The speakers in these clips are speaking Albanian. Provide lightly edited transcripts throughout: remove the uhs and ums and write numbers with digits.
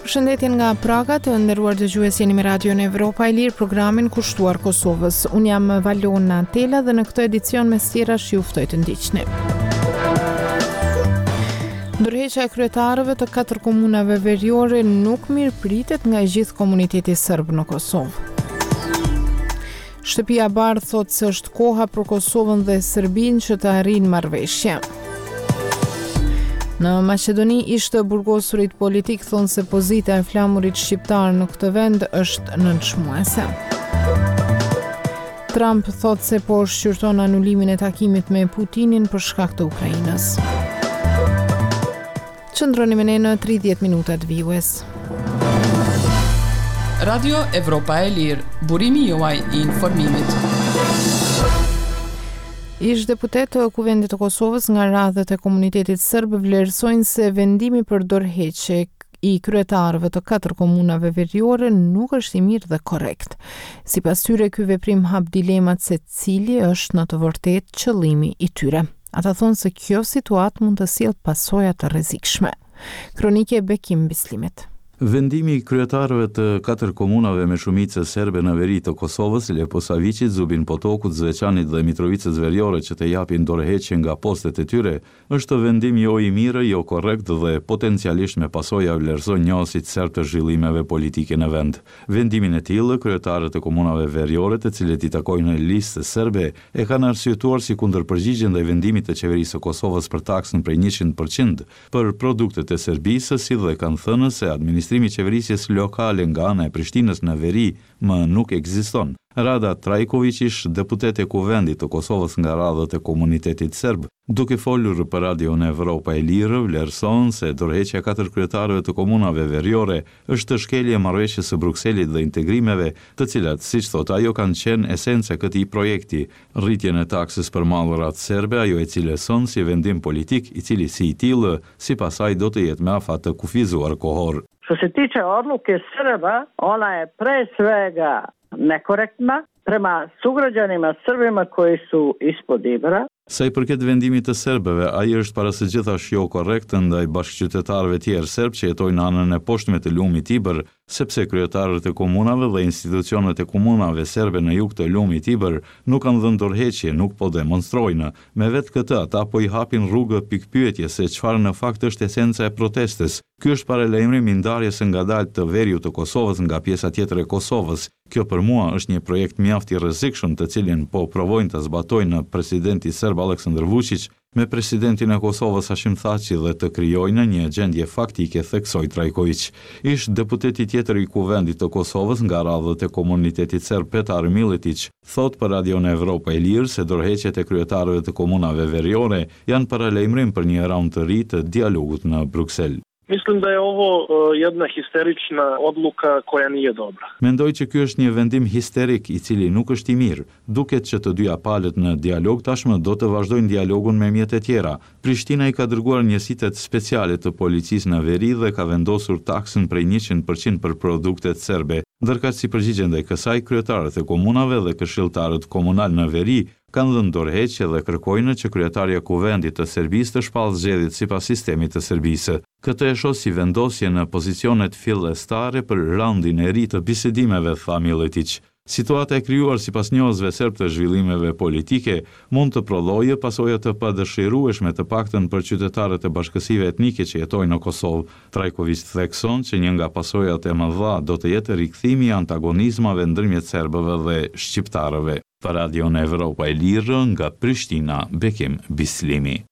Përshëndetje nga Praga, të nderuar dëgjues, jeni me Radion Evropa e Lirë, programin kushtuar Kosovës. Unë jam Valona Tela dhe në këtë edicion mes tjerash ju ftoj të ndiqni. Ndërheqja e kryetarëve të 4 komunave veriore nuk mirëpritet nga gjithë komuniteti serb në Kosovë. Shtëpia e Bardhë thotë se është koha për Kosovën dhe Serbinë që të arrijnë marrëveshje. Në Maqedoni, ish të burgosurit politik thonë se pozita e flamurit shqiptar në këtë vend është nënçmuese. Trump thotë se po shqyrton anulimin e takimit me Putinin për shkak të Ukrainës. Qëndroni me ne në 30 minutat vijues. Radio Evropa e Lirë, burimi juaj i informimit. Ish deputet të Kuvendit të Kosovës nga radhët e komunitetit serb vlerësojnë se vendimi për dorëheqje i kryetarëve të 4 komunave veriore nuk është i mirë dhe korrekt. Sipas tyre, ky veprim hap dilemat se cili është në të vërtetë qëllimi i tyre. Ata thonë se kjo situatë mund të sjellë pasoja të rrezikshme. Kronike Bekim Bislimit. Vendimi i kryetarëve të 4 komunave me shumicë serbe në veri të Kosovës, Leposavicit, Zubin Potokut, Zveçanit dhe Mitrovicës Veriore që të japin dorëheqje nga postet e tyre, është vendim jo i mirë, jo korrekt dhe potencialisht me pasoja vlerëson njësit serb të zhvillimeve politike në vend. Vendimin e tillë, kryetarët e komunave veriore, të cilët i takojnë në listë serbe, e kanë arsyetuar si kundërpërgjigje ndaj vendimit të qeverisë së Kosovës për taksën prej 100% për produktet e Serbisë, si dhe kanë thënë se administrimi i qeverisjes lokale nga ana e Prishtinës në veri më nuk ekziston. Rada Trajković, ish deputet e Kuvendit të Kosovës nga radhët e komunitetit serb, duke folur për Radion Evropa e Lirë, vlerëson se dorëheqja 4 kryetarëve të komunave veriore është shkelje e marrëveshjes së Brukselit dhe integrimeve, të cilat, siç thot ajo, kanë qenë esenca e këtij projekti, rritjen e taksës për mallrat serbe, ajo e cilëson si vendim politik, i cili si i tillë, sipas saj do të jetë me afat të kufizuar kohor. Što se tiče odluke Srba, ona je pre svega nekorektna prema sugrađanima Srbima koji su ispod Ibra. Sa i përket vendimit të serbëve, ai është para së gjithash jo korrekt ndaj bashkëqytetarëve tjerë serb që jetojnë në anën e poshtme të lumit Ibër, sepse kryetarët e komunave dhe institucionet e komunave serbe në jug të lumit Ibër nuk kanë dhënë dorëheqje, nuk po demonstrojnë. Me vetë këtë, ata po i hapin rrugë pikpyetje se çfarë në fakt është esenca e protestës. Ky është paralajmërim i ndarjes së ngadaltë të veriut të Kosovës nga pjesa tjetër e Kosovës. Kjo për mua është një projekt mjaft i rrezikshëm, të cilin po provojnë të zbatojnë presidenti serb Aleksandar Vučić me presidentin e Kosovës Hashim Thaçi dhe të krijojnë një gjendje faktike, theksoi Trajković. Ish deputeti tjetër i Kuvendit të Kosovës nga radhët e komunitetit serb Petar Miletić thot për Radion Evropa e Lirë se dorëheqjet e kryetarëve të komunave veriore janë paralajmërim për një raund të ri të dialogut në Bruksel. Mislim da je ovo jedna histerična odluka koja nije dobra. Mendoj që ky është një vendim histerik i cili nuk është i mirë. Duket që të dyja palët në dialog tashmë do të vazhdojnë dialogun me mjet e tjera. Prishtina i ka dërguar njësitet speciale të policisë në veri dhe ka vendosur taksën prej 100% për produktet serbe. Ndërkaq si përgjigje ndaj kësaj, kryetarët e komunave dhe këshilltarët komunal në veri kanë dhënë dorëheqje dhe kërkojnë që kryetaria e Kuvendit të Serbisë të shpallë zgjedhjet sipas sistemit të Serbisë. Këtë e shoh si vendosje në pozicionet fillestare për raundin e ri të bisedimeve, tha Miletić. Situata e krijuar sipas njohësve serb të zhvillimeve politike mund të prodhojë pasoja të padëshirueshme të paktën për qytetarët e bashkësive etnike që jetojnë në Kosovë. Trajković thekson që një nga pasojat e mëdha do të jetë rikthimi i antagonizmave ndërmjet serbëve dhe shqiptarëve. Për Radion Evropa e Lirë nga Prishtina, Bekim Bislimi.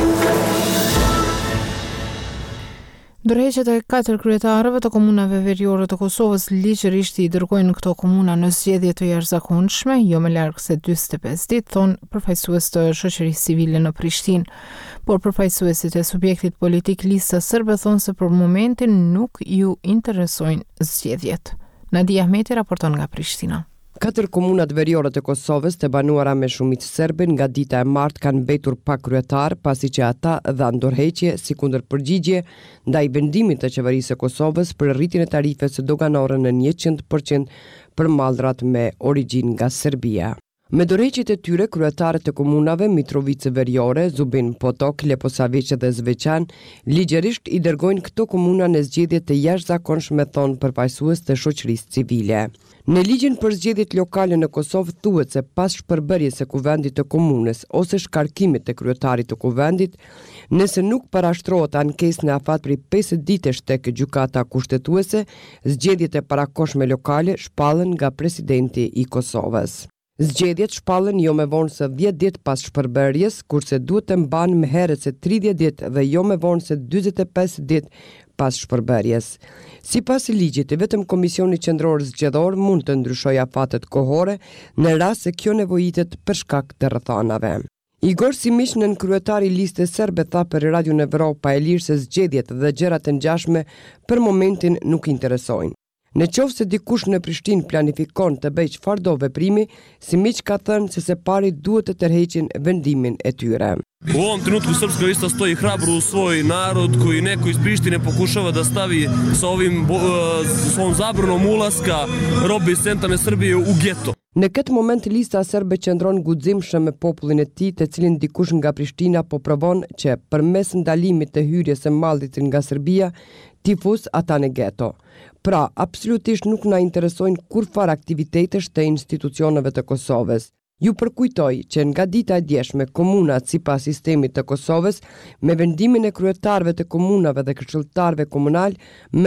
Dorëheqjet e 4 kryetarëve të komunave veriore të Kosovës ligjërisht i dërgojnë këto komuna në zgjedhje të jashtëzakonshme, jo më larg se 45 ditë, thon përfaqësues të shoqërisë civile në Prishtinë. Por përfaqësuesit e subjektit politik Lista Serbe thonë se për momentin nuk ju interesojnë zgjedhjet. Nadia Ahmeti raporton nga Prishtina. 4 komunat veriore të Kosovës të banuara me shumicë serbe nga dita e martë kanë mbetur pa kryetar, pasi që ata dhanë dorëheqje si kundërpërgjigje ndaj vendimit të qeverisë së Kosovës për rritjen e tarifës doganore në 100% për mallrat me origjinë nga Serbia. Me dorëheqjet e tyre, kryetarët e komunave Mitrovica Veriore, Zubin Potok, Leposaviç dhe Zveçan ligjërisht i dërgojnë këto komuna në zgjedhje të jashtëzakonshme, thon përfaqësues të shoqërisë civile. Në ligjin për zgjedhjet lokale në Kosovë thuhet se pas shpërbërjes së kuvendit të komunës ose shkarkimit të kryetarit të kuvendit, nëse nuk parashtrohet ankesë në afat prej 50 ditësh tek gjykata kushtetuese, zgjedhjet e parakohshme lokale shpallen nga presidenti i Kosovës. Zgjedhjet shpallen jo me vonë se 10 ditë pas shpërbërjes, kurse duhet të mbahen më herët se 30 ditë dhe jo me vonë se 45 ditë pas shpërbërjes. Sipas ligjit, vetëm Komisioni Qendror Zgjedhor mund të ndryshojë afatet kohore në rast se kjo nevojitet për shkak të rrethanave. Igor Simić, nën kryetari i listës serbe, tha për Radio Evropa e Lirë se zgjedhjet dhe gjërat e ngjashme për momentin nuk interesojnë. Në qoftë se dikush në Prishtinë planifikon të bëjë çfarë do veprimi, Simić ka thënë se së pari duhet të tërheqin vendimin e tyre. U ovom trenutku srpska lista stoji hrabro u svoj narod koji neko iz Prištine pokušava da stavi sa ovom zabranom ulaska robe iz centralne Srbije u geto. Në këtë moment lista serbe qëndron guximshëm me popullin e tij, të cilin dikush nga Prishtina po provon që përmes ndalimit të hyrjes së mallit nga Serbia t'i fus ata në geto. Pra, absolutisht nuk na interesojnë kurfar aktivitetesh të institucioneve të Kosovës. Ju përkujtoj që nga dita e djeshme komunat sipas sistemit të Kosovës me vendimin e kryetarëve të komunave dhe këshilltarëve komunal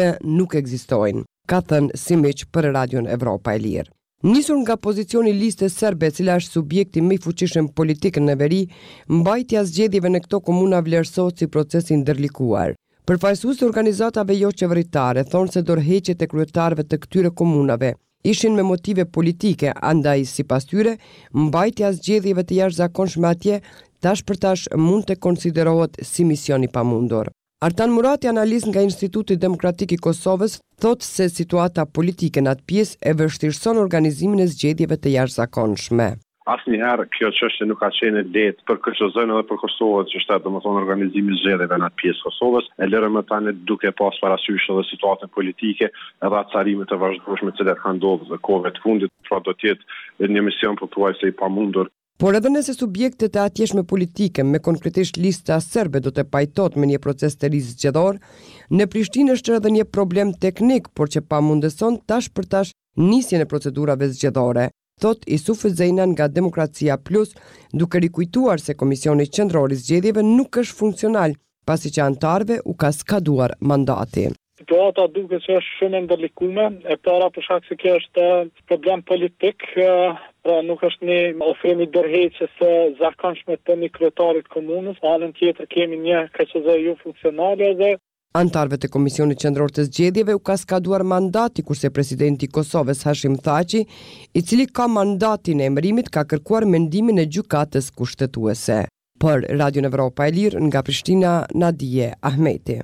nuk ekzistojnë, ka thënë Simić për Radion Evropa e Lirë. Nisur nga pozicioni listës serbe, e cila është subjekti më i fuqishëm politik në veri, mbajtja zgjedhjeve në këto komuna vlerësohet si proces i ndërlikuar. Përfaqësues të organizatave jo qeveritare thonë se dorëheqjet e kryetarëve të këtyre komunave ishin me motive politike, andaj sipas tyre, mbajtja zgjedhjeve të jashtëzakonshme atje tash për tash mund të konsiderohet si mision i pamundur. Artan Murati, analist nga Instituti Demokratik i Kosovës, thotë se situata politike në atë pjesë e vështirëson organizimin e zgjedhjeve të jashtëzakonshme. Asnjëherë kjo çështje nuk ka qenë lehtë për këtë zonë edhe për Kosovën, që është domethënë organizimi i zgjedhjeve në atë pjesë të Kosovës, e lërë më tani duke pas parasysh edhe situatën politike edhe atësarimet e vazhdueshme të cilat kanë ndodhur në kohët e fundit, pra do të jetë një mision pothuajse i pamundur. Por edhe nëse subjektet e atjeshme politike, me konkretisht lista serbe, do të pajtohet me një proces të ri zgjedhor, në Prishtinë është edhe një problem teknik, por që pamundëson tash për tash nisjen e procedurave zgjedhore, thot Isuf Zejnan nga Demokracia Plus, duke rikujtuar se Komisioni Qendror i Zgjedhjeve nuk është funksional, pasi që antarëve u ka skaduar mandati. Situata duket që është shumë e ndërlikuar, e para për shkak se kjo është problem politik, pra nuk është një ofrim i dorëheqjes së zakonshme të një kryetarit komunës, anën tjetër kemi një KQZ jo funksionale dhe antarëve të Komisionit Qendror të Zgjedhjeve u ka skaduar mandati, kurse presidenti i Kosovës Hashim Thaçi, i cili ka mandatin e emërimit, ka kërkuar mendimin e gjykatës kushtetuese. Për Radio Evropa e Lirë nga Prishtina, Nadije Ahmeti.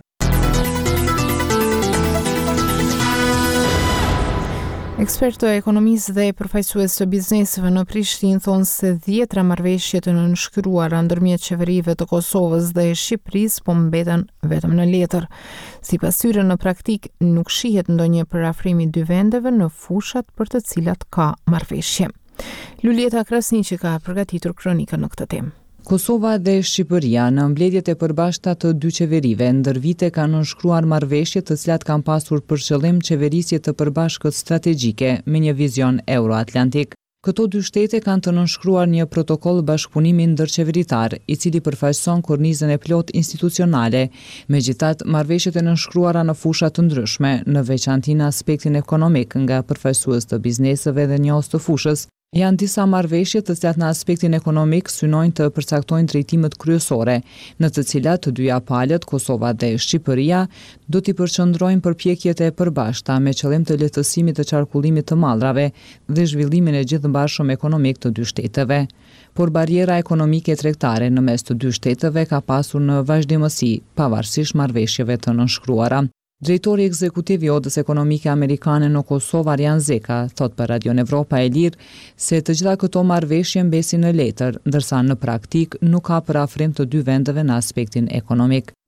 Ekspertë e ekonomisë dhe përfaqësues të bizneseve në Prishtinë thonë se 10 marrëveshje të nënshkruara ndërmjet qeverive të Kosovës dhe Shqipërisë po mbeten vetëm në letër. Sipas tyre, në praktik nuk shihet ndonjë parafrim i dy vendeve në fushat për të cilat ka marrëveshje. Lulieta Krasniqi ka përgatitur kronikën në këtë temë. Kosova dhe Shqipëria në mbledhjet e përbashkëta të dy qeverive ndër vite kanë nënshkruar marrëveshje të cilat kanë pasur për qëllim qeverisje të përbashkët strategjike me një vizion euroatlantik. Këto dy shtete kanë të nënshkruar një protokoll bashkëpunimi ndërqeveritar, i cili përfaqëson kornizën e plot institucionale. Megjithatë, marrëveshjet e nënshkruara në fusha të ndryshme, në veçantë në aspektin ekonomik nga përfaqësues të bizneseve dhe njohës të fushës, janë disa marrëveshje të cilat në aspektin ekonomik synojnë të përcaktojnë drejtimet kryesore, në të cilat të dyja palët, Kosova dhe Shqipëria, do t'i përqendrojnë përpjekjet e përbashkëta me qëllim të lehtësimit të qarkullimit të mallrave dhe zhvillimin e gjithëmbashëm ekonomik të dy shteteve. Por bariera ekonomike tregtare në mes të dy shteteve ka pasur në vazhdimësi, pavarësisht marrëveshjeve të nënshkruara. Drejtori ekzekutiv i Odës Ekonomike Amerikane në Kosovë, Arjan Zeka, thot për Radio Evropa e Lirë se të gjitha këto marrëveshje mbesin në letër, ndërsa në praktik nuk ka parafrim të dy vendeve në aspektin ekonomik.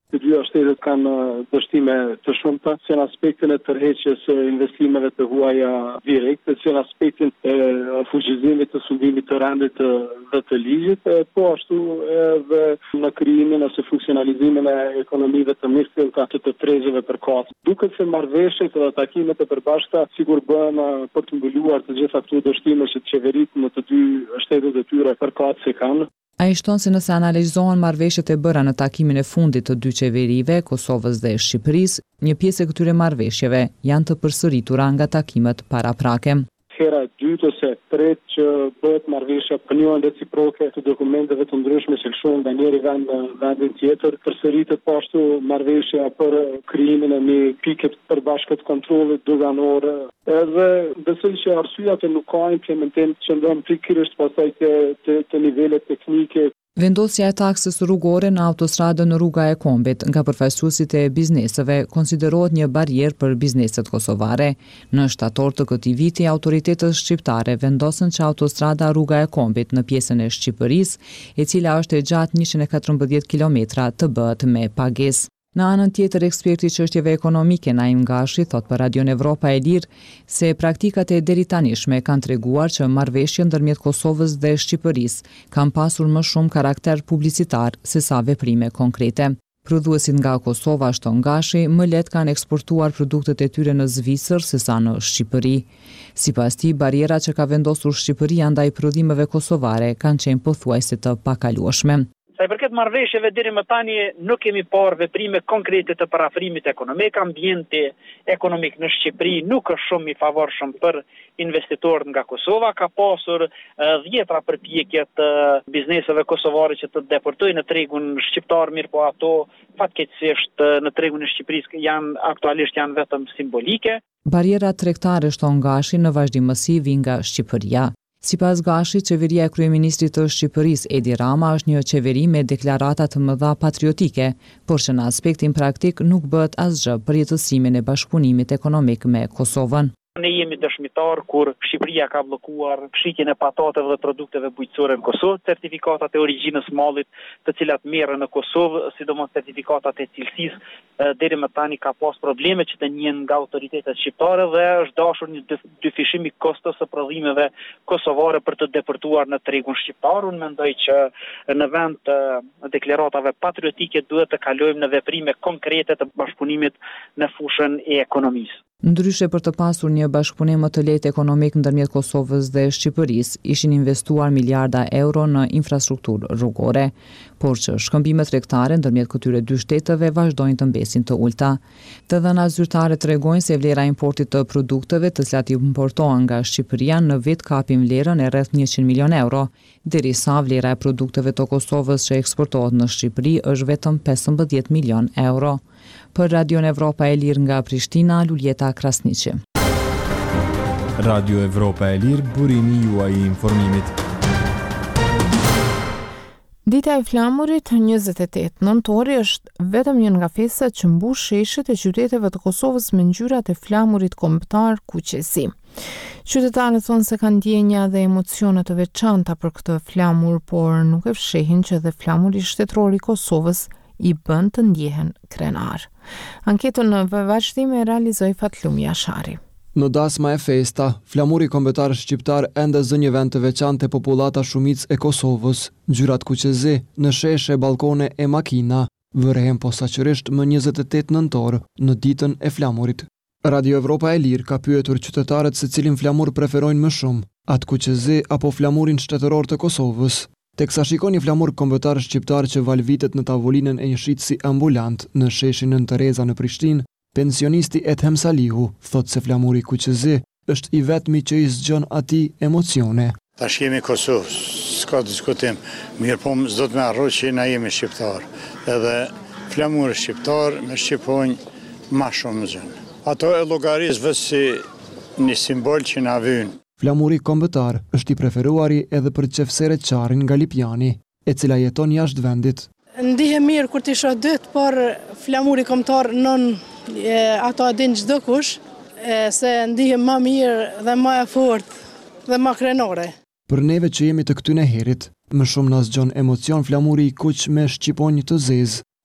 Të dyja shtetet kanë dështime të shumta, si në aspektin e tërheqjes së investimeve të huaja direkte, si në aspektin e fuqizimit të sundimit të rendit dhe të ligjit, po ashtu edhe në krijimin ose funksionalizimin e ekonomive të mirëfillta të trezëve përkatëse. Duket se marrëveshjet dhe takimet e përbashkëta sigur bëhen për të mbuluar të gjitha këto dështime që qeveritë në të dy shtetet e tyre përkatëse kanë. Ai shton se nëse analizohen marrëveshjet e bëra në takimin e fundit të dy qeverive, Kosovës dhe Shqipërisë, një pjesë e këtyre marrëveshjeve janë të përsëritura nga takimet paraprake. Hera e dytë ose tretë që bëhet marrëveshja për një reciproke të dokumenteve të ndryshme që lëshohen nga njëri vend në vendin tjetër, përsëritet po ashtu marrëveshja për krijimin e një pike të përbashkët kontrollit doganor. Edhe besoj që arsyet që nuk ka implementim që ndon pikërisht pastaj të nivelet teknike. Vendosja e taksës rrugore në autostradën në rruga e Kombit nga përfaqësuesit e bizneseve konsiderohet një barierë për bizneset kosovare. Në shtator të këtij viti, autoritetet shqiptare vendosën që autostrada rruga e Kombit në pjesën e Shqipërisë, e cila është e gjatë 114 kilometra, të bëhet me pagesë. Në anën tjetër, eksperti i çështjeve ekonomike Naim Gashi thot për Radion Evropa e Lirë se praktikat e deritanishme kanë treguar që marrëveshjet ndërmjet Kosovës dhe Shqipërisë kanë pasur më shumë karakter publicitar se sa veprime konkrete. Prodhuesit nga Kosova, shton Gashi, më lehtë kanë eksportuar produktet e tyre në Zvicër sesa në Shqipëri. Sipas tij, barierat që ka vendosur Shqipëria ndaj prodhimeve kosovare kanë qenë pothuajse të pakalueshme. Sa i përket marrëveshjeve deri më tani nuk kemi parë veprime konkrete të parafrimit ekonomik. Ambienti ekonomik në Shqipëri nuk është shumë i favorshëm për investitorët nga Kosova. Ka pasur 10 përpjekje të bizneseve kosovare që të deportojnë në tregun shqiptar, mirë po ato fatkeqësisht në tregun e Shqipërisë aktualisht janë vetëm simbolike. Barierat tregtare, shton Gashi, në vazhdimësi vijnë nga Shqipëria. Sipas Gashit, qeveria e kryeministrit të Shqipërisë Edi Rama është një qeveri me deklarata të mëdha patriotike, por që në aspektin praktik nuk bëhet asgjë për jetësimin e bashkëpunimit ekonomik me Kosovën. Ne jemi dëshmitar kur Shqipëria ka bllokuar shitjen e patateve dhe produkteve bujqësore në Kosovë, certifikatat e origjinës mallit, të cilat merren në Kosovë, sidomos certifikatat e cilësisë, deri më tani ka pas probleme që të njihen nga autoritetet shqiptare dhe është dashur një dyfishim i kostos së prodhimeve kosovare për të deportuar në tregun shqiptar. Unë mendoj që në vend të deklaratave patriotike duhet të kalojmë në veprime konkrete të bashkëpunimit në fushën e ekonomisë. Ndryshe për të pasur një bashkëpunim më të lehtë ekonomik ndërmjet Kosovës dhe Shqipërisë, ishin investuar miliarda euro në infrastrukturë rrugore, por që shkëmbimet tregtare ndërmjet këtyre dy shteteve vazhdojnë të mbesin të ulta. Të dhënat zyrtare tregojnë se vlera e importit të produkteve të cilat importohen nga Shqipëria në vit kapin vlerën e rreth 100 milion euro, derisa vlera e produkteve të Kosovës që eksportohet në Shqipëri është vetëm 15 milion euro. Për Radion Evropa e Lirë nga Prishtina, Luljeta Krasniqi. Radio Evropa e Lirë, burimi juaj i informimit. Dita e flamurit 28 nëntori është vetëm një nga festat që mbush sheshet e qyteteve të Kosovës me ngjyrat e flamurit kombëtar kuqezi. Qytetarët thonë se kanë ndjenja dhe emocione të veçanta për këtë flamur, por nuk e fshehin që dhe flamuri shtetëror i Kosovës i bën të ndjehen krenar. Anketën në vazhdim e realizoi Fatlum Jashari. Në dasma e festa, flamuri kombëtar shqiptar ende zë një vend të veçantë e popullata shumicë e Kosovës, ngjyrat kuqezi në sheshe, balkone e makina, vërehen posaçërisht më 28 nëntor në ditën e flamurit. Radio Evropa e Lirë ka pyetur qytetarët se cilin flamur preferojnë më shumë, atë kuqezi apo flamurin shtetëror të Kosovës. Teksa shikon një flamur kombëtar shqiptar që valvitet në tavolinën e një shitësi ambulant në sheshin Nën Tereza në Prishtinë, pensionisti Ethem Salihu thot se flamuri kuqezi është i vetmi që i zgjon atij emocione. Tash jemi Kosovë, s'ka diskutim, mirë po s'do të me harro që na jemi shqiptar, edhe flamuri shqiptar me shqiponjë ma shumë gjën. Ato e llogaris vetë si një simbol që na vyn. Flamuri kombëtar është i preferuari edhe për qefsere Qarin nga Lipjani, e cila jeton jashtë vendit. Ndihem mirë kur t'i shoh dyt, por flamuri kombëtar ato din çdo kush, se ndihem më mirë dhe më e fortë dhe më krenore. Për neve që jemi të këtyne herit, më shumë na zgjon emocion flamuri i kuq me shqiponjë të zezë,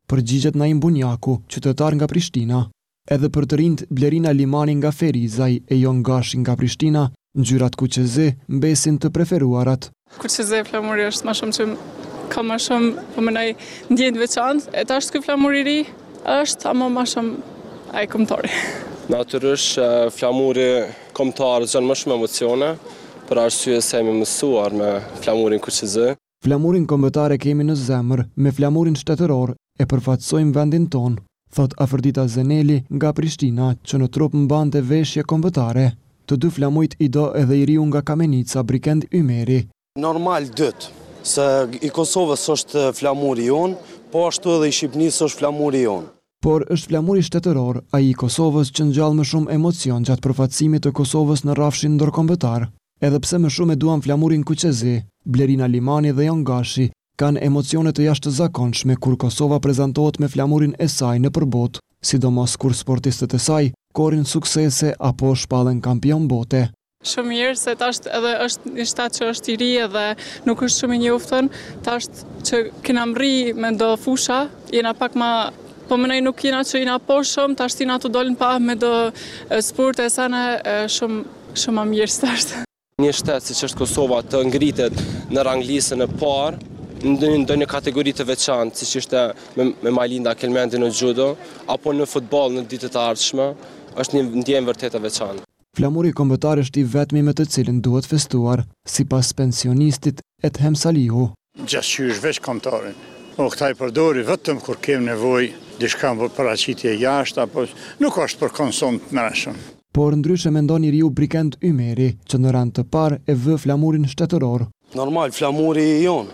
përgjigjet Naim Bunjaku, qytetar nga Prishtina. Edhe për të rinjt Blerina Limani nga Ferizaj e Jon Gashi nga Prishtina, ngjyrat kuqeze mbesin të preferuarat. Kuqeze flamuri është më shumë që ka më shumë, po më ndjenë veçantë, e tash ky flamuri i ri është ama më shumë ai kombëtari. Natyrisht flamuri kombëtar zgjon më shumë emocione, për arsye se jemi mësuar me flamurin kuqeze. Flamurin kombëtar e kemi në zemër, me flamurin shtetëror e përfaqësojmë vendin ton, thot Afërdita Zeneli nga Prishtina, që në trup mbante veshje kombëtare. Të dy flamujt i do edhe i riu nga Kamenica, Brikend Ymeri. Normal dytë, se i Kosovës është flamuri jonë, po ashtu edhe i Shqipënisë është flamuri jonë. Por është flamuri shtetëror, ai i Kosovës që ngjall më shumë emocion gjatë përfaqësimit të Kosovës në rrafshin ndërkombëtar. Edhe pse më shumë e duan flamurin kuqeze, Blerina Limani dhe Jon Gashi kanë emocione të jashtëzakonshme kur Kosova prezantohet me flamurin e saj në përbot, sidomos kur sportistët e saj korin suksese apo shpallen kampion bote. Shumë mirë se tash edhe është një shtat që është i ri edhe nuk është shumë i njoftën, tash që kena mri me do fusha, jena pak ma, po mënej nuk jena që jena po shumë, tash tina të dolin pa me do sport e sana shumë ma mirë stash. Një shtet si që është Kosova të ngritet në ranglisën e parë, në një kategori të veçantë, si që ishte me Majlinda Kelmendi në judo, apo në futboll në ditët e ardhshme, është një ndjenjë vërtet e veçantë. Flamuri kombëtar është i vetmi me të cilin duhet festuar, sipas pensionistit Ethem Salihu. Gjashqysh veç kombëtarin. Këta i përdori vetëm kur kem nevojë diçka për paraqitje jashtë, apo nuk është për konsum të mërshëm. Por ndryshe mendon i riu Brikend Ymeri, që në rand të parë e vë flamurin shtetëror. Normal, flamuri i jonë,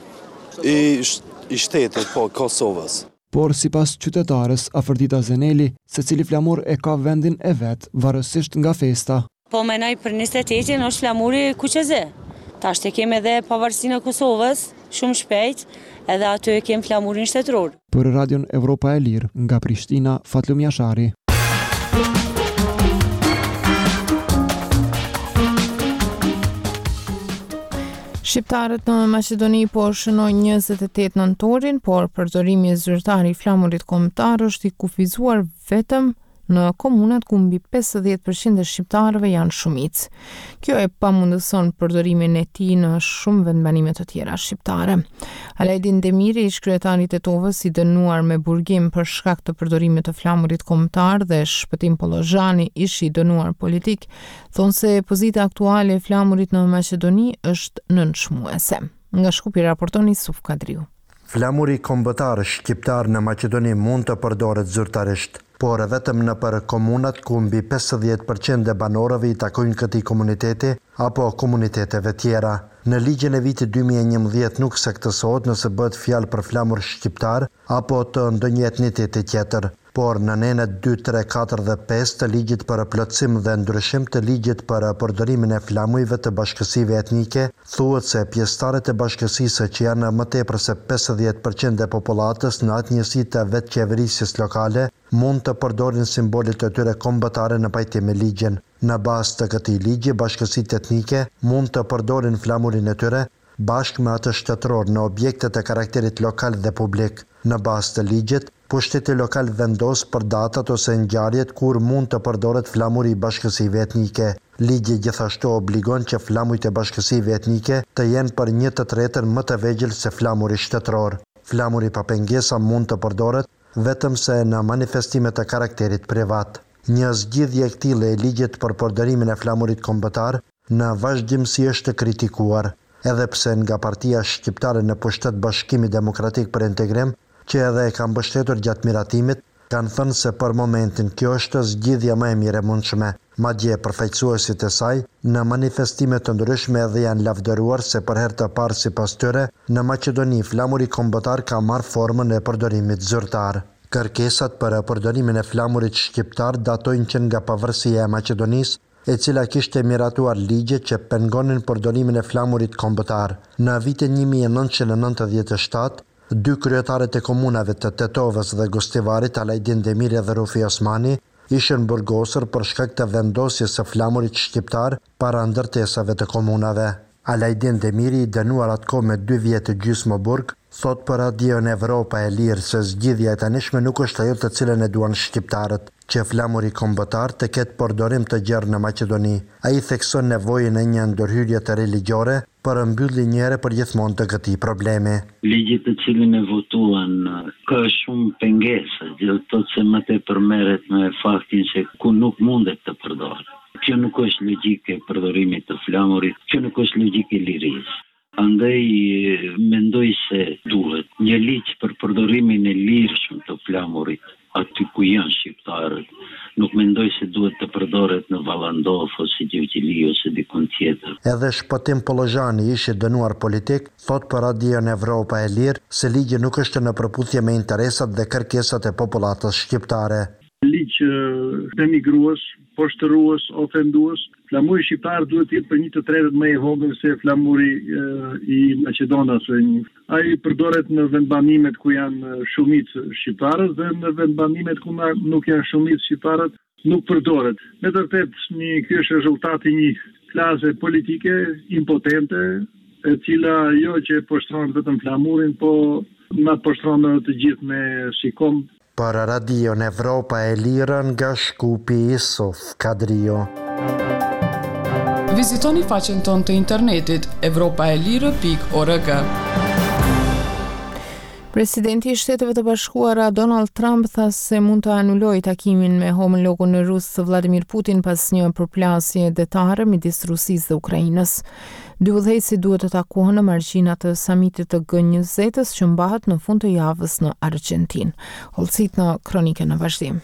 i shtetit, po, Kosovës. Por sipas qytetarës Afërdita Zeneli, secili flamur e ka vendin e vet, varësisht nga festa. Po menoj për 28-in është flamuri kuqeze. Tash të kemi edhe pavarësinë e Kosovës, shumë shpejt, edhe aty e kemi flamurin shtetëror. Për Radion Evropa e Lirë, nga Prishtina, Fatlum Jashari. Shqiptarët në Maqedoni po shënojnë 28 nëntorin, por përdorimi zyrtar i flamurit kombëtar është i kufizuar vetëm në komunat ku mbi 50% e shqiptarëve janë shumicë. Kjo e pamundëson përdorimin e tij në shumë vendbanime të tjera shqiptare. Alajdin Demiri, ish kryetari i Tetovës, i dënuar me burgim për shkak të përdorimit të flamurit kombëtar, dhe Shpëtim Pollozhani, ish i dënuar politik, thonë se pozita aktuale e flamurit në Maqedoni është nënçmuese. Nga Shkupi raporton Isuf Kadriu. Flamuri kombëtar shqiptar në Maqedoni mund të përdoret zyrtarisht, por vetëm në për komunat ku mbi 50% e banorëve i takojnë këtij komuniteti apo komuniteteve tjera. Në ligjin e vitit 2011 nuk saktësohet nëse bëhet fjalë për flamur shqiptar apo të ndonjë etniteti tjetër, por në nenet 2, 3, 4 dhe 5 të ligjit për plotësim dhe ndryshim të ligjit për përdorimin e flamujve të bashkësive etnike, thuhet se pjesëtarët e bashkësisë që janë më tepër se 50% e popullatës në atë njësi të vetë qeverisjes lokale, mund të përdorin simbolit të tyre kombëtare në pajtim me ligjin. Në bazë të këtij ligji, bashkësitë etnike mund të përdorin flamurin e tyre bashkë me atë shtetëror në objektet e karakterit lokal dhe publik. Në bazë të ligjit, pushteti lokal vendos për datat ose ngjarjet kur mund të përdoret flamuri i bashkësive etnike. Ligji gjithashtu obligon që flamujt e bashkësive etnike të jenë për 1/3 më të vegjël se flamuri shtetëror. Flamuri pa pengesa mund të përdoret vetëm se në manifestimet e karakterit privat. Një zgjidhje e këtille e ligjit për përdorimin e flamurit kombëtar në vazhdimsi është kritikuar, edhe pse nga Partia Shqiptare në pushtet Bashkimi Demokratik për Integrim, që edhe e kanë mbështetur gjatë miratimit, kanë thënë se për momentin kjo është zgjidhja më e mirë e mundshme. Madje përfaqësuesit e saj në manifestime të ndryshme edhe janë lavdëruar se për herë të parë sipas tyre në Maqedoni flamuri kombëtar ka marrë formën e përdorimit zyrtar. Kërkesat për përdorimin e flamurit shqiptar datojnë që nga pavarësia e Maqedonisë, e cila kishte miratuar ligje që pengonin përdorimin e flamurit kombëtar. Në vitin 1997, dy kryetarët e komunave të Tetovës dhe Gostivarit, Alajdin Demiri dhe Rufi Osmani, ishën burgosur për shkak të vendosjes së flamurit shqiptar para ndërtesave të komunave. Alajdin Demiri, dënuar atko me 2 vjetë gjysmë burg, thot për Radion Evropa e Lirë se zgjidhja e tanishme nuk është ajo të cilën e duan shqiptarët, që flamuri kombëtar të ketë përdorim të gjerë në Maqedoni. Ai thekson nevojën e një ndërhyrje të religjore për mbylli një herë për gjithmonë të këtij problemi. Ligji të cilin e votuan ka shumë pengesa, gjithë se më tepër merret me faktin se ku nuk mundet të përdoret. Kjo nuk është logjike e përdorimit të flamurit, kjo nuk është logjike e lirisë. Andaj mendoj se duhet një ligj për përdorimin e lirshëm të flamurit aty ku janë shqiptarët. Nuk mendoj se duhet të përdoret në Vallandov ose Gjevgjili ose dikun tjetër. Edhe Shpëtim Pollozhani, ishi dënuar politik, thot për Radion Evropa e Lirë se ligji nuk është në përputhje me interesat dhe kërkesat e popullatës shqiptare. Ligj demigrues, poshtërues, ofendues, flamuri shqiptar duhet të jetë për 1/3 më i vogël se flamuri i Maqedonas. Ai përdoret në vendbanimet ku janë shumicë shqiptarës dhe në vendbanimet ku nuk janë shumicë shqiptarët nuk përdoret. Me të vërtetë, ky është rezultati një klase politike impotente, e cila jo që poshtron vetëm flamurin, po na poshtron të gjithë me shikom. Për Radion Evropa e Lirë nga Shkupi Isuf Kadrio. Vizitoni faqen tonë të internetit evropaelire.org. Presidenti i Shteteve të Bashkuara Donald Trump tha se mund të anulojë takimin me homologun rus Vladimir Putin pas një përplasje detare midis Rusisë dhe Ukrainës. Dy udhëheqësit duhet të takohen në margjina të samitit të G20-s që mbahet në fund të javës në Argjentinë. Hollësit në kronikën në vazhdim.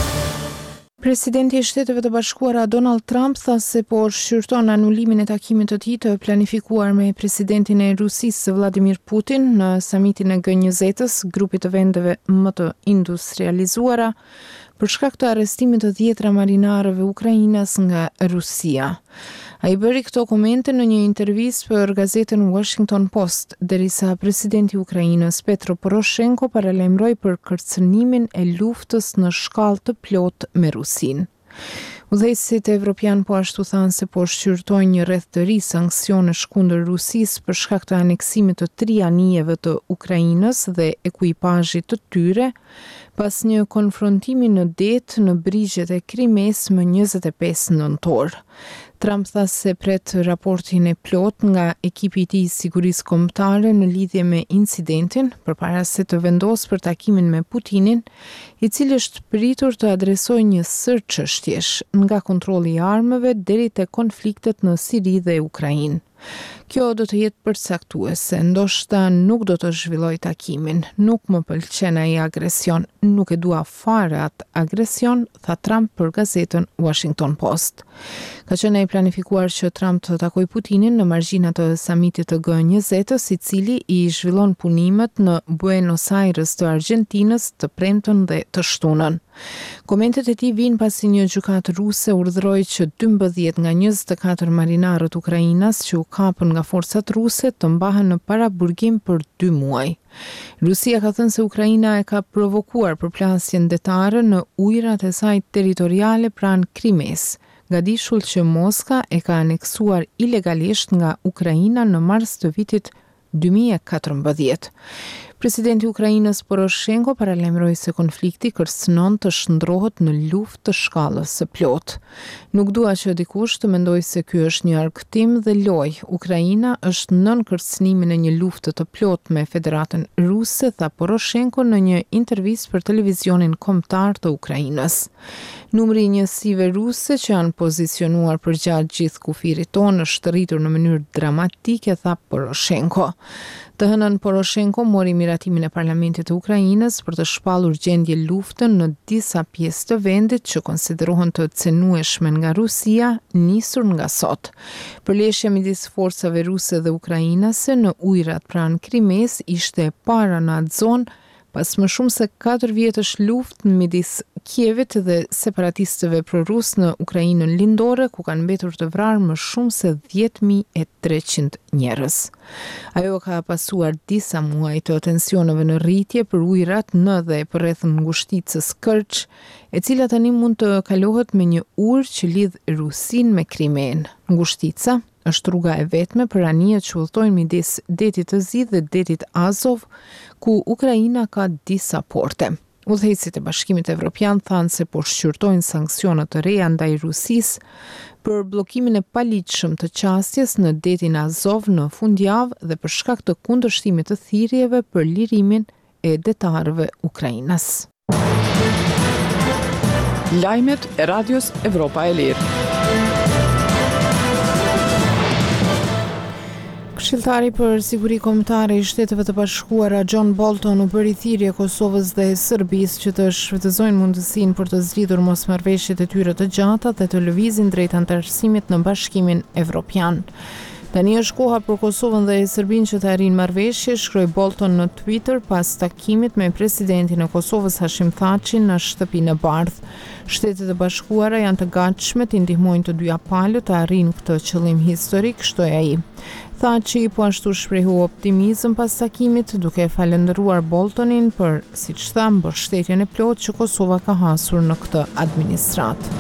Presidenti i Shteteve të Bashkuara Donald Trump tha se po shqyrton anulimin e takimit të tij të planifikuar me presidentin e Rusisë Vladimir Putin në samitin e G20-s, grupit të vendeve më të industrializuara, për shkak të arrestimit të 10 marinarëve ukrainas nga Rusia. Ai bëri këto komente në një intervistë për gazetën Washington Post, derisa presidenti i Ukrainës Petro Poroshenko paralajmëroi për kërcënimin e luftës në shkallë të plotë me Rusinë. Udhëheqësit evropian po ashtu thanë se po shqyrtojnë një rreth të ri sanksionesh kundër Rusisë për shkak të aneksimit të 3 anijeve të Ukrainës dhe ekuipazhit të tyre, pas një konfrontimi në det në brigjet e Krimes më 25 nëntor. Trump tha se pret raportin e plot nga ekipi i tij i sigurisë kombëtare në lidhje me incidentin, përpara se të vendosë për takimin me Putinin, i cili është pritur të adresojë një sër çështjesh, nga kontrolli i armëve deri te konfliktet në Siri dhe Ukrainë. Kjo do të jetë përcaktuese, ndoshta nuk do të zhvilloj takimin, nuk më pëlqen ai agresion, nuk e dua fare atë agresion, tha Trump për gazetën Washington Post. Ka qenë ai planifikuar që Trump të takoj Putinin në margjina të samitit të G20-s, i cili i zhvillon punimet në Buenos Aires të Argjentinës të premten dhe të shtunën. Komentet e tij vijnë pasi një gjykatë ruse urdhëroi që 12 nga 24 marinarët ukrainas që u kapën nga forcat ruse të mbahen në paraburgim për 2 muaj. Rusia ka thënë se Ukraina e ka provokuar përplasjen detare në ujërat e saj territoriale pranë Krimes, gadishull që Moska e ka aneksuar ilegalisht nga Ukraina në mars të vitit 2014. Presidenti i Ukrainës Poroshenko paralajmëroi se konflikti kërcënon të shndrohet në luftë të shkallës së plotë. Nuk dua që dikush të mendojë se ky është një argëtim dhe lojë. Ukraina është nën kërcënimin e një lufte të plotë me Federatën Ruse, tha Poroshenko në një intervistë për televizionin kombëtar të Ukrainës. Numri i njësive ruse që janë pozicionuar përgjatë gjithë kufirit tonë është rritur në mënyrë dramatike, tha Poroshenko. Të hënën Poroshenko mori miratimin e parlamentit të Ukrainës për të shpallur gjendje luftën në disa pjesë të vendit që konsiderohen të cenueshme nga Rusia, nisur nga sot. Përleshja midis forcave ruse dhe ukrainase në ujërat pranë Krimes ishte e para në atë zonë pas më shumë se 4 vjetësh luftë midis Kievit dhe separatistëve prorus në Ukrainën lindore, ku kanë mbetur të vrarë më shumë se 10.300 njerëz. Ajo ka pasuar disa muaj të tensioneve në rritje për ujërat në dhe përreth ngushticës Kerch, e cila tani mund të kalohet me një ur që lidh Rusinë me Krimen. Ngushtica është rruga e vetme për anijet që udhtojnë midis detit të Zi dhe detit Azov, ku Ukraina ka disa porte. Udhëheqësit e Bashkimit Evropian thanë se po shqyrtojnë sanksionet të reja ndaj Rusisë për bllokimin e paligjshëm të qasjes në detin Azov në fundjavë dhe për shkak të kundërshtimit të thirrjeve për lirimin e detarëve ukrainas. Lajmet e Radios Evropa e Lirë. Këshilltari për siguri kombëtare i Shteteve të Bashkuara John Bolton u bëri thirrje Kosovës dhe Serbisë që të shfrytëzojnë mundësinë për të zgjidhur mosmarrëveshjet e tyre të gjata dhe të lëvizin drejt anëtarësimit në Bashkimin Evropian. Tani është koha për Kosovën dhe Serbinë që të arrijnë marrëveshje, shkroi Bolton në Twitter pas takimit me presidentin e Kosovës Hashim Thacin në shtëpinë e Bardhë. Shtetet e Bashkuara janë të gatshme të ndihmojnë të dyja palët të arrijnë këtë qëllim historik, shtoi ai. Thaci po ashtu shprehu optimizëm pas takimit, duke falendëruar Boltonin për, siç tha, mbështetjen e plotë që Kosova ka hasur në këtë administratë.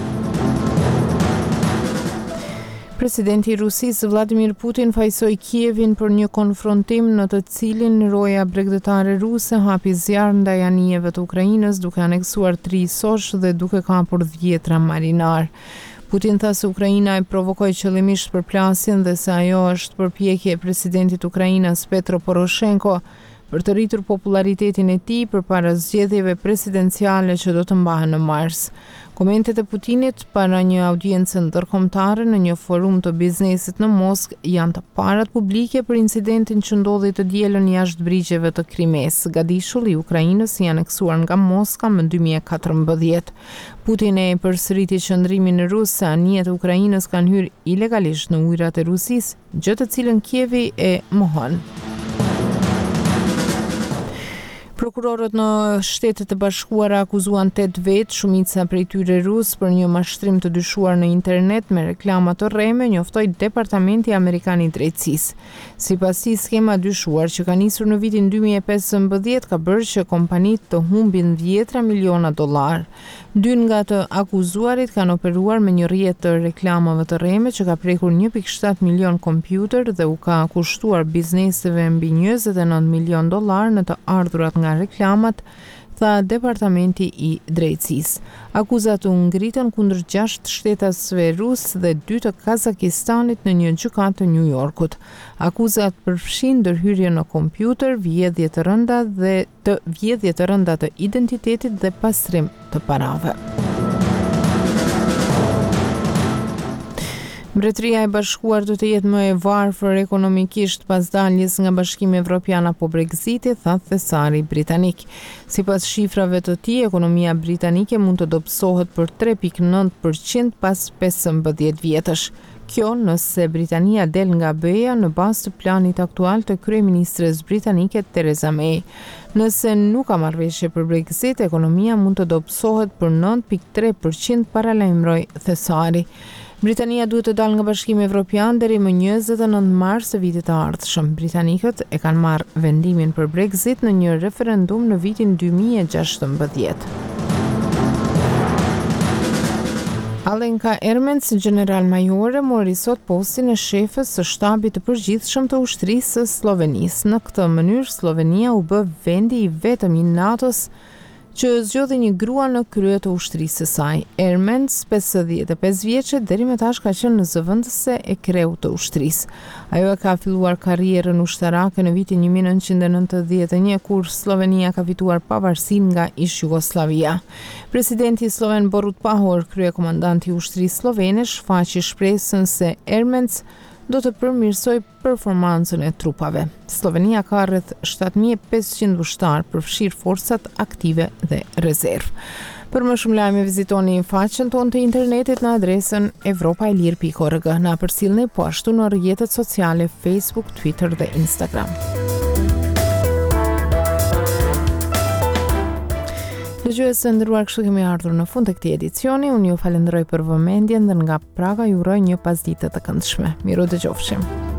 Presidenti i Rusisë Vladimir Putin fajsoi Kievin për një konfrontim në të cilin roja bregdetare ruse hapi zjarr ndaj anijeve të Ukrainës, duke aneksuar 3 isosh dhe duke kapur 10 marinar. Putin tha se Ukraina e provokoi qëllimisht përplasjen dhe se ajo është përpjekje e presidentit Ukrainas Petro Poroshenko për të rritur popularitetin e tij përpara zgjedhjeve presidenciale që do të mbahen në mars. Komentet e Putinit para një audiencë ndërkombëtare në një forum të biznesit në Moskë janë të parat publike për incidentin që ndodhi të dielën jashtë brigjeve të Krimes, gadishulli i Ukrainës i aneksuar nga Moska më 2014. Putin e përsëriti qëndrimin rus se anijet e Ukrainës kanë hyrë ilegalisht në ujërat e Rusisë, gjë të cilën Kievi e mohon. Prokurorët në Shtetet e Bashkuara akuzuan 8 vetë, shumica prej tyre rus, për një mashtrim të dyshuar në internet me reklama të rreme, njoftoi Departamenti Amerikan i Drejtësisë. Sipas tij, skema dyshuar që ka nisur në vitin 2015 ka bërë që kompanitë të humbin $10 miliona. 2 nga të akuzuarit kanë operuar me një rrjet të reklamave të rreme që ka prekur 1.7 milion kompjuter dhe u ka kushtuar bizneseve mbi $29 milion në të ardhurat nga reklamat, tha Departamenti i Drejtësisë. Akuzat u ngritën kundër 6 shtetasve rus dhe 2 të Kazakistanit në një gjykatë të New Yorkut. Akuzat përfshin ndërhyrje në kompjuter, vjedhje të rënda të identitetit dhe pastrim të parave. Mbretëria e Bashkuar do të jetë më e varfër ekonomikisht pas daljes nga Bashkimi Evropian apo Brexiti, tha thesari britanik. Sipas shifrave të tij, ekonomia britanike mund të dobësohet për 3.9% pas 15 vjetësh. Kjo nëse Britania del nga BE-ja në bazë të planit aktual të kryeministres britanike Theresa May. Nëse nuk ka marrëveshje për Brexit, ekonomia mund të dobësohet për 9.3%, paralajmëroi thesari. Britania duhet të dalë nga Bashkimi Evropian deri më 29 mars të vitit të ardhshëm. Britanikët e kanë marrë vendimin për Brexit në një referendum në vitin 2016. Alenka Ermens, general majore, mori sot postin e shefës së shtabit të përgjithshëm të ushtrisë së Slovenisë. Në këtë mënyrë, Slovenia u bë vendi i vetëm i NATO-s që zgjodhi një grua në krye të ushtrisë së saj. Ermens, 55 vjeçe, deri më tash ka qenë në zëvendëse e kreut të ushtrisë. Ajo ka filluar karrierën ushtarake në vitin 1991 kur Slovenia ka fituar pavarësinë nga ish-Jugosllavia. Presidenti sloven Borut Pahor, kryekomandanti i ushtrisë slovene, shfaqi shpresën se Ermens do të përmirësoj performancën e trupave. Slovenia ka rreth 7500 ushtar, përfshir forcat aktive dhe rezervë. Për më shumë lajme vizitoni faqen tonë të internetit në adresën europaelir.org. Na përcjellni po ashtu në rrjetet sociale Facebook, Twitter dhe Instagram. Dëgjues të nderuar, kështu kemi ardhur në fund të këtij edicioni. Unë ju falenderoj për vëmendjen dhe nga Praga ju uroj një pasditë të këndshme. Miru dëgjofshim.